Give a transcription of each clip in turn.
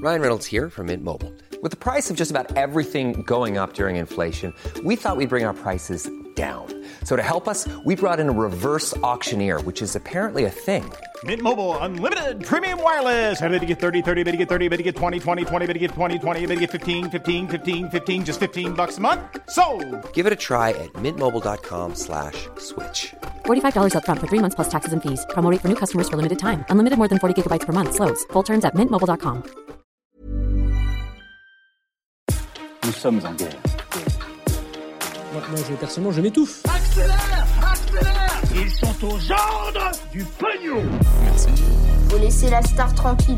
Ryan Reynolds here from Mint Mobile. With the price of just about everything going up during inflation, we thought we'd bring our prices down. So to help us, we brought in a reverse auctioneer, which is apparently a thing. Mint Mobile Unlimited Premium Wireless. How to get 30, 30, bit to get 30, bit to get 20, 20, 20, bit to get 20, 20, bit to get 15, 15, 15, 15, just $15 a month? Sold! Give it a try at mintmobile.com/switch. $45 up front for 3 months plus taxes and fees. Promo rate for new customers for limited time. Unlimited more than 40 gigabytes per month. Slows full terms at mintmobile.com. Nous sommes en guerre. Moi personnellement, je m'étouffe. Accélère! Accélère! Ils sont aux ordres du pognon! Merci. Faut laisser la star tranquille.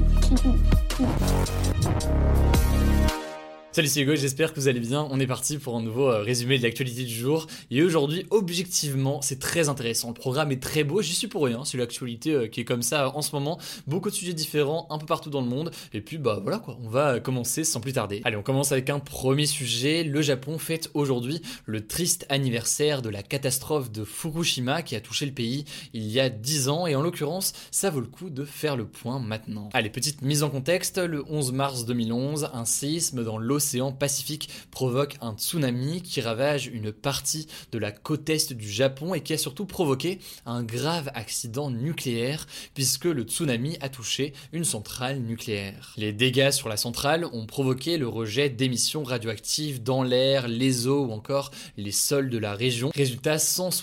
Salut, c'est Hugo, j'espère que vous allez bien. On est parti pour un nouveau résumé de l'actualité du jour. Et aujourd'hui, objectivement, c'est très intéressant. Le programme est très beau, j'y suis pour rien. C'est l'actualité qui est comme ça en ce moment. Beaucoup de sujets différents, un peu partout dans le monde. Et puis, voilà quoi, on va commencer sans plus tarder. Allez, on commence avec un premier sujet. Le Japon fête aujourd'hui le triste anniversaire de la catastrophe de Fukushima qui a touché le pays il y a 10 ans. Et en l'occurrence, ça vaut le coup de faire le point maintenant. Allez, petite mise en contexte. Le 11 mars 2011, un séisme dans l'océan Pacifique provoque un tsunami qui ravage une partie de la côte est du Japon et qui a surtout provoqué un grave accident nucléaire puisque le tsunami a touché une centrale nucléaire. Les dégâts sur la centrale ont provoqué le rejet d'émissions radioactives dans l'air, les eaux ou encore les sols de la région. Résultat,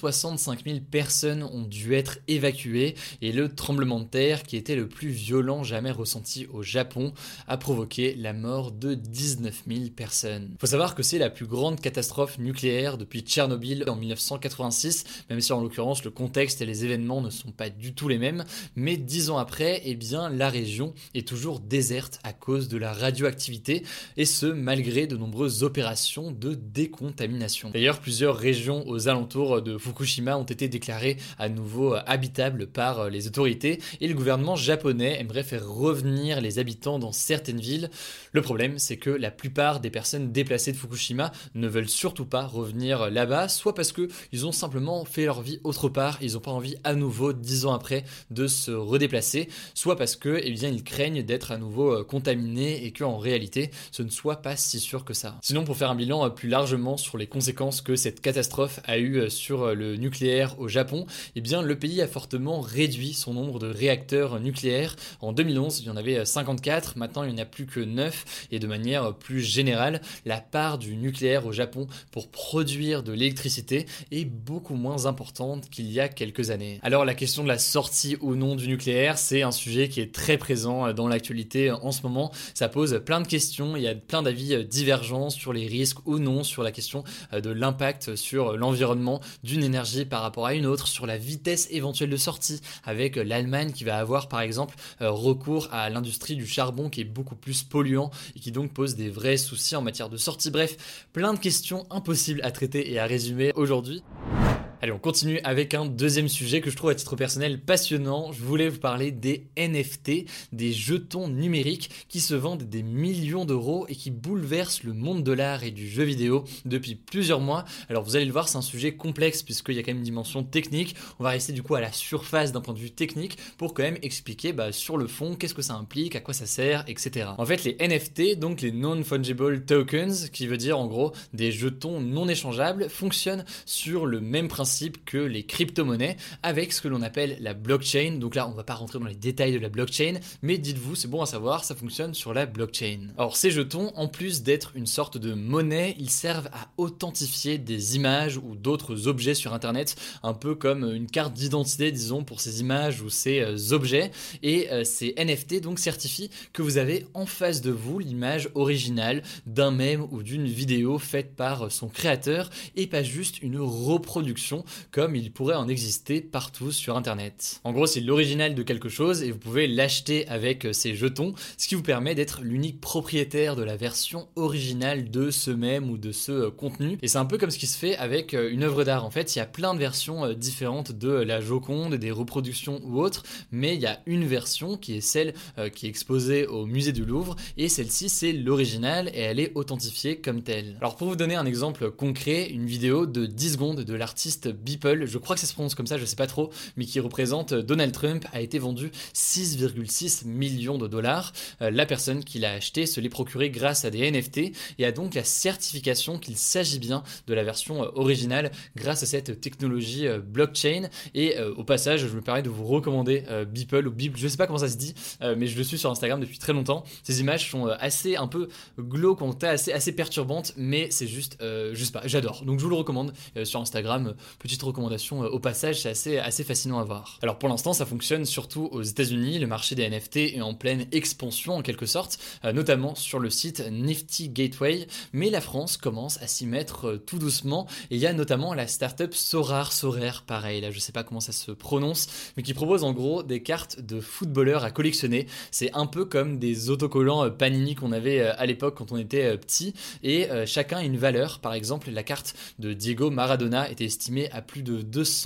165 000 personnes ont dû être évacuées et le tremblement de terre, qui était le plus violent jamais ressenti au Japon, a provoqué la mort de 19 000 personnes. Faut savoir que c'est la plus grande catastrophe nucléaire depuis Tchernobyl en 1986, même si en l'occurrence le contexte et les événements ne sont pas du tout les mêmes, mais 10 ans après, la région est toujours déserte à cause de la radioactivité, et ce malgré de nombreuses opérations de décontamination. D'ailleurs, plusieurs régions aux alentours de Fukushima ont été déclarées à nouveau habitables par les autorités, et le gouvernement japonais aimerait faire revenir les habitants dans certaines villes. Le problème, c'est que la plupart des personnes déplacées de Fukushima ne veulent surtout pas revenir là-bas, soit parce qu'ils ont simplement fait leur vie autre part, ils n'ont pas envie à nouveau 10 ans après de se redéplacer, soit parce que ils craignent d'être à nouveau contaminés et qu'en réalité ce ne soit pas si sûr que ça. Sinon, pour faire un bilan plus largement sur les conséquences que cette catastrophe a eu sur le nucléaire au Japon, le pays a fortement réduit son nombre de réacteurs nucléaires. En 2011, il y en avait 54, maintenant il n'y en a plus que 9, et de manière plus générale, la part du nucléaire au Japon pour produire de l'électricité est beaucoup moins importante qu'il y a quelques années. Alors la question de la sortie ou non du nucléaire, c'est un sujet qui est très présent dans l'actualité en ce moment. Ça pose plein de questions, il y a plein d'avis divergents sur les risques ou non, sur la question de l'impact sur l'environnement d'une énergie par rapport à une autre, sur la vitesse éventuelle de sortie, avec l'Allemagne qui va avoir par exemple recours à l'industrie du charbon qui est beaucoup plus polluant et qui donc pose des vrais soucis en matière de sortie. Bref, plein de questions impossibles à traiter et à résumer aujourd'hui. Allez, on continue avec un deuxième sujet que je trouve à titre personnel passionnant. Je voulais vous parler des NFT, des jetons numériques qui se vendent des millions d'euros et qui bouleversent le monde de l'art et du jeu vidéo depuis plusieurs mois. Alors vous allez le voir, c'est un sujet complexe puisqu'il y a quand même une dimension technique. On va rester du coup à la surface d'un point de vue technique pour quand même expliquer sur le fond qu'est-ce que ça implique, à quoi ça sert, etc. En fait, les NFT, donc les Non-Fungible Tokens, qui veut dire en gros des jetons non échangeables, fonctionnent sur le même principe que les crypto-monnaies avec ce que l'on appelle la blockchain. Donc là, on va pas rentrer dans les détails de la blockchain, mais dites-vous, c'est bon à savoir, ça fonctionne sur la blockchain. Alors ces jetons, en plus d'être une sorte de monnaie, ils servent à authentifier des images ou d'autres objets sur internet, un peu comme une carte d'identité, disons, pour ces images ou ces objets. Et ces NFT donc certifient que vous avez en face de vous l'image originale d'un mème ou d'une vidéo faite par son créateur et pas juste une reproduction comme il pourrait en exister partout sur internet. En gros, c'est l'original de quelque chose et vous pouvez l'acheter avec ces jetons, ce qui vous permet d'être l'unique propriétaire de la version originale de ce mème ou de ce contenu. Et c'est un peu comme ce qui se fait avec une œuvre d'art. En fait, il y a plein de versions différentes de la Joconde, des reproductions ou autres, mais il y a une version qui est celle qui est exposée au musée du Louvre, et celle-ci c'est l'original et elle est authentifiée comme telle. Alors pour vous donner un exemple concret, une vidéo de 10 secondes de l'artiste Beeple, je crois que ça se prononce comme ça, je sais pas trop, mais qui représente Donald Trump, a été vendu 6,6 millions de dollars. La personne qui l'a acheté se l'est procuré grâce à des NFT et a donc la certification qu'il s'agit bien de la version originale grâce à cette technologie blockchain. Et au passage, je me permets de vous recommander Beeple ou Beeple, je sais pas comment ça se dit, mais je le suis sur Instagram depuis très longtemps. Ces images sont assez un peu glauques, assez perturbantes, mais c'est juste, je sais pas, j'adore. Donc je vous le recommande sur Instagram. Petite recommandation au passage, c'est assez fascinant à voir. Alors pour l'instant, ça fonctionne surtout aux États-Unis. Le marché des NFT est en pleine expansion en quelque sorte, notamment sur le site Nifty Gateway. Mais la France commence à s'y mettre tout doucement. Et il y a notamment la startup Sorare, pareil, là je sais pas comment ça se prononce, mais qui propose en gros des cartes de footballeurs à collectionner. C'est un peu comme des autocollants Panini qu'on avait à l'époque quand on était petit, et chacun a une valeur. Par exemple, la carte de Diego Maradona était estimée à plus de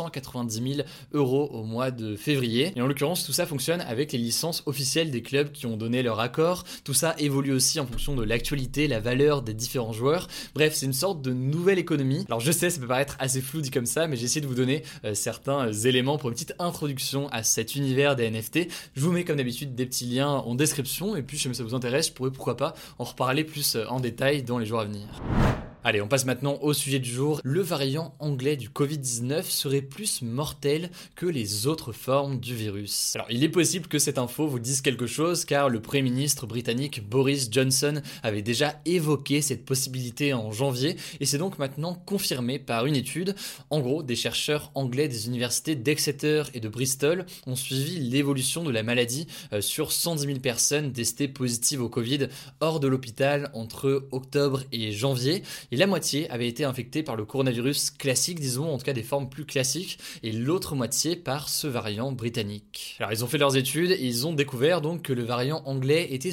290 000 € au mois de février. Et en l'occurrence, tout ça fonctionne avec les licences officielles des clubs qui ont donné leur accord. Tout ça évolue aussi en fonction de l'actualité, la valeur des différents joueurs. Bref, c'est une sorte de nouvelle économie. Alors je sais, ça peut paraître assez flou dit comme ça, mais j'ai essayé de vous donner certains éléments pour une petite introduction à cet univers des NFT. Je vous mets comme d'habitude des petits liens en description, et puis si jamais ça vous intéresse, je pourrais pourquoi pas en reparler plus en détail dans les jours à venir. Allez, on passe maintenant au sujet du jour. Le variant anglais du Covid-19 serait plus mortel que les autres formes du virus. Alors, il est possible que cette info vous dise quelque chose, car le Premier ministre britannique Boris Johnson avait déjà évoqué cette possibilité en janvier, et c'est donc maintenant confirmé par une étude. En gros, des chercheurs anglais des universités d'Exeter et de Bristol ont suivi l'évolution de la maladie sur 110 000 personnes testées positives au Covid hors de l'hôpital entre octobre et janvier. Et la moitié avait été infectée par le coronavirus classique, disons, en tout cas des formes plus classiques, et l'autre moitié par ce variant britannique. Alors ils ont fait leurs études et ils ont découvert donc que le variant anglais était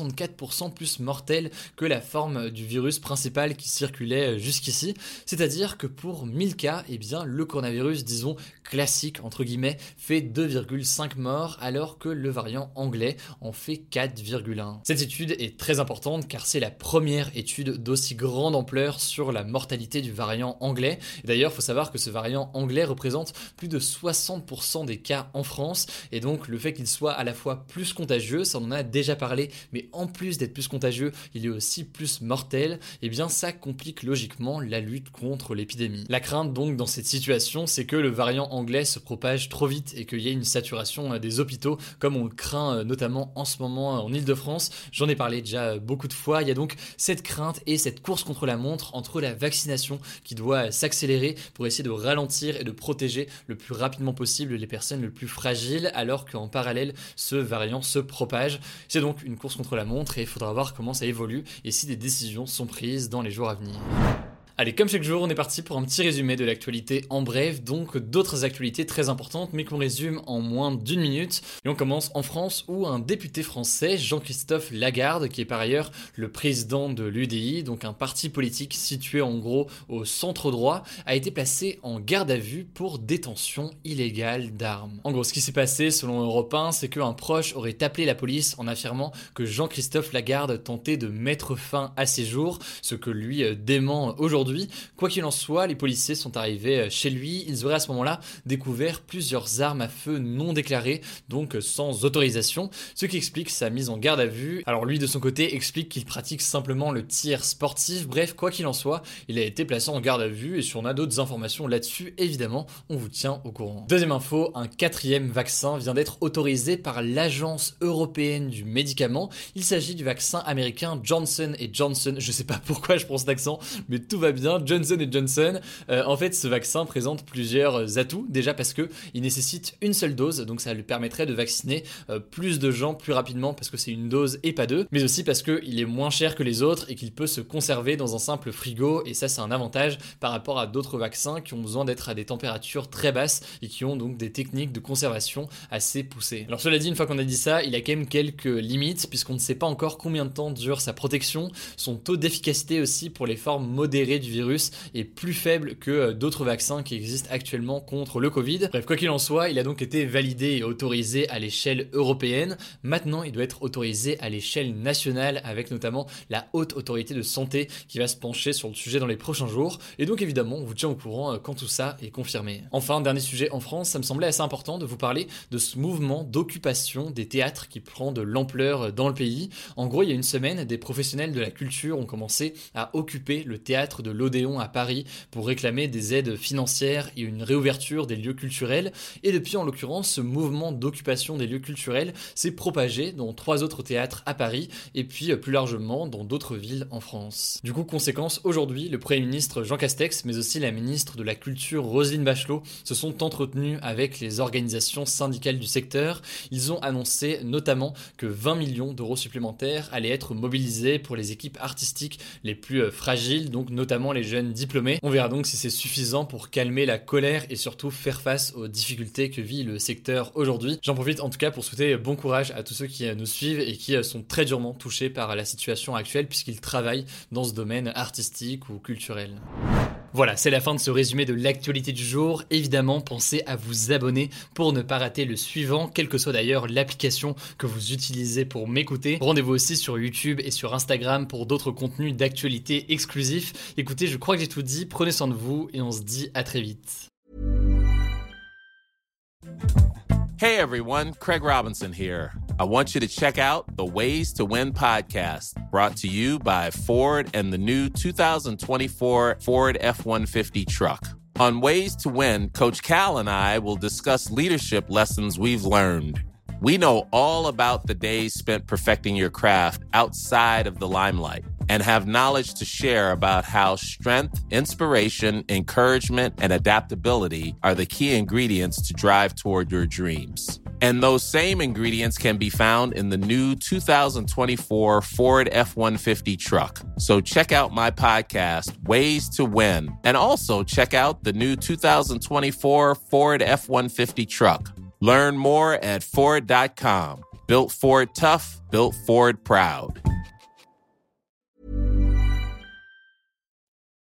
64% plus mortel que la forme du virus principal qui circulait jusqu'ici, c'est-à-dire que pour 1000 cas, eh bien le coronavirus, disons, classique entre guillemets, fait 2,5 morts, alors que le variant anglais en fait 4,1. Cette étude est très importante car c'est la première étude d'aussi grande ampleur sur la mortalité du variant anglais. Et d'ailleurs, il faut savoir que ce variant anglais représente plus de 60% des cas en France, et donc le fait qu'il soit à la fois plus contagieux, ça on en a déjà parlé, mais en plus d'être plus contagieux, il est aussi plus mortel, et bien ça complique logiquement la lutte contre l'épidémie. La crainte donc dans cette situation, c'est que le variant anglais se propage trop vite et qu'il y ait une saturation des hôpitaux, comme on le craint notamment en ce moment en Ile-de-France. J'en ai parlé déjà beaucoup de fois. Il y a donc cette crainte et cette course contre la montre entre la vaccination qui doit s'accélérer pour essayer de ralentir et de protéger le plus rapidement possible les personnes les plus fragiles, alors qu'en parallèle ce variant se propage. C'est donc une course contre la montre et il faudra voir comment ça évolue et si des décisions sont prises dans les jours à venir. Allez, comme chaque jour, on est parti pour un petit résumé de l'actualité en bref, donc d'autres actualités très importantes, mais qu'on résume en moins d'une minute. Et on commence en France, où un député français, Jean-Christophe Lagarde, qui est par ailleurs le président de l'UDI, donc un parti politique situé en gros au centre droit, a été placé en garde à vue pour détention illégale d'armes. En gros, ce qui s'est passé, selon Europe 1, c'est qu'un proche aurait appelé la police en affirmant que Jean-Christophe Lagarde tentait de mettre fin à ses jours, ce que lui dément aujourd'hui. Quoi qu'il en soit, les policiers sont arrivés chez lui. Ils auraient à ce moment-là découvert plusieurs armes à feu non déclarées, donc sans autorisation, ce qui explique sa mise en garde à vue. Alors lui, de son côté, explique qu'il pratique simplement le tir sportif. Bref, quoi qu'il en soit, il a été placé en garde à vue, et si on a d'autres informations là-dessus, évidemment, on vous tient au courant. Deuxième info, un 4e vaccin vient d'être autorisé par l'Agence européenne du médicament. Il s'agit du vaccin américain Johnson & Johnson. Je sais pas pourquoi je prends cet accent, mais tout va bien. Johnson & Johnson. En fait, ce vaccin présente plusieurs atouts. Déjà parce que il nécessite une seule dose, donc ça lui permettrait de vacciner plus de gens plus rapidement parce que c'est une dose et pas deux. Mais aussi parce qu'il est moins cher que les autres et qu'il peut se conserver dans un simple frigo. Et ça, c'est un avantage par rapport à d'autres vaccins qui ont besoin d'être à des températures très basses et qui ont donc des techniques de conservation assez poussées. Alors cela dit, une fois qu'on a dit ça, il a quand même quelques limites puisqu'on ne sait pas encore combien de temps dure sa protection, son taux d'efficacité aussi pour les formes modérées du virus est plus faible que d'autres vaccins qui existent actuellement contre le Covid. Bref, quoi qu'il en soit, il a donc été validé et autorisé à l'échelle européenne. Maintenant, il doit être autorisé à l'échelle nationale avec notamment la Haute Autorité de Santé qui va se pencher sur le sujet dans les prochains jours. Et donc évidemment, on vous tient au courant quand tout ça est confirmé. Enfin, dernier sujet en France, ça me semblait assez important de vous parler de ce mouvement d'occupation des théâtres qui prend de l'ampleur dans le pays. En gros, il y a une semaine, des professionnels de la culture ont commencé à occuper le théâtre de l'Odéon à Paris pour réclamer des aides financières et une réouverture des lieux culturels. Et depuis, en l'occurrence, ce mouvement d'occupation des lieux culturels s'est propagé dans 3 autres théâtres à Paris et puis plus largement dans d'autres villes en France. Du coup, conséquence, aujourd'hui, le Premier ministre Jean Castex, mais aussi la ministre de la Culture Roselyne Bachelot se sont entretenus avec les organisations syndicales du secteur. Ils ont annoncé notamment que 20 millions d'euros supplémentaires allaient être mobilisés pour les équipes artistiques les plus fragiles, donc notamment les jeunes diplômés. On verra donc si c'est suffisant pour calmer la colère et surtout faire face aux difficultés que vit le secteur aujourd'hui. J'en profite en tout cas pour souhaiter bon courage à tous ceux qui nous suivent et qui sont très durement touchés par la situation actuelle puisqu'ils travaillent dans ce domaine artistique ou culturel. Voilà, c'est la fin de ce résumé de l'actualité du jour. Évidemment, pensez à vous abonner pour ne pas rater le suivant, quelle que soit d'ailleurs l'application que vous utilisez pour m'écouter. Rendez-vous aussi sur YouTube et sur Instagram pour d'autres contenus d'actualité exclusifs. Écoutez, je crois que j'ai tout dit, prenez soin de vous et on se dit à très vite. Hey everyone, Craig Robinson here. I want you to check out the Ways to Win podcast, brought to you by Ford and the new 2024 Ford F-150 truck. On Ways to Win, Coach Cal and I will discuss leadership lessons we've learned. We know all about the days spent perfecting your craft outside of the limelight and have knowledge to share about how strength, inspiration, encouragement, and adaptability are the key ingredients to drive toward your dreams. And those same ingredients can be found in the new 2024 Ford F-150 truck. So check out my podcast, Ways to Win, and also check out the new 2024 Ford F-150 truck. Learn more at Ford.com. Built Ford tough, built Ford proud.